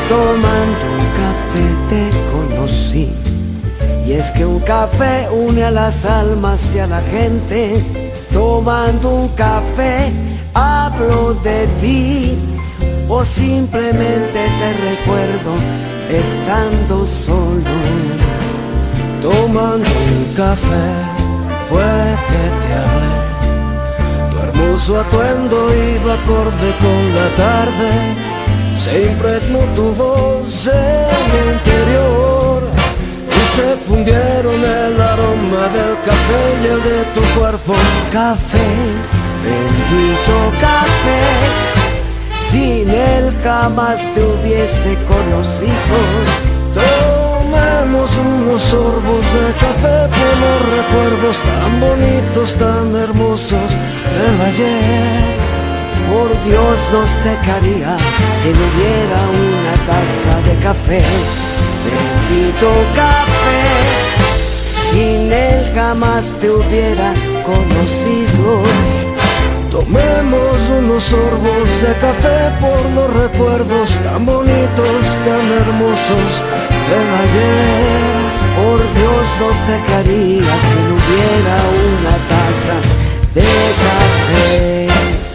Tomando un café te conocí, y es que un café une a las almas y a la gente. Tomando un café hablo de ti, o simplemente te recuerdo estando solo. Tomando un café fue que te hablé, tu hermoso atuendo iba acorde con la tarde. Se impregnó tu voz en mi interior y se fundieron el aroma del café y el de tu cuerpo. Café, bendito café, sin él jamás te hubiese conocido. Tomemos unos sorbos de café por los recuerdos tan bonitos, tan hermosos del ayer. Por Dios no secaría si no hubiera una taza de café. Bendito café, sin él jamás te hubiera conocido. Tomemos unos sorbos de café por los recuerdos tan bonitos, tan hermosos del ayer. Por Dios no secaría si no hubiera una taza de café.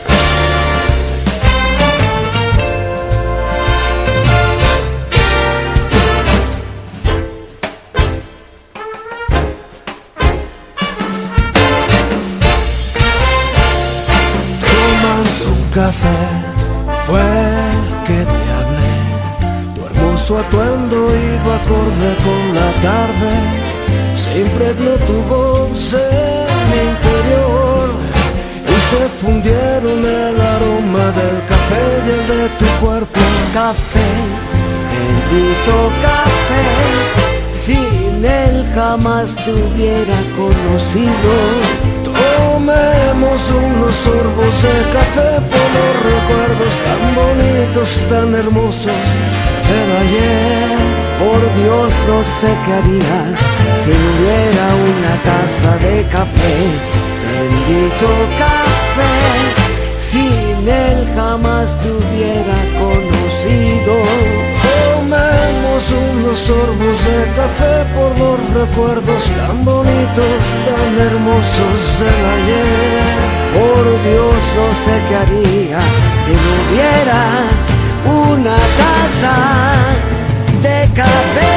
Café fue que te hablé, tu hermoso atuendo iba acorde con la tarde. Se impregnó tu voz en mi interior y se fundieron el aroma del café y el de tu cuerpo. Café, bendito café, sin él jamás te hubiera conocido. Tomemos unos sorbos de café por los recuerdos tan bonitos, tan hermosos del ayer. Por Dios no sé qué haría si no hubiera una taza de café. Bendito café, sin él jamás te hubiera conocido. Tomemos unos sorbos de café por los recuerdos tan bonitos, tan hermosos del ayer. Por Dios no sé qué haría si no hubiera una taza de café.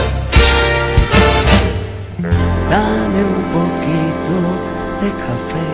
Dame un poquito de café.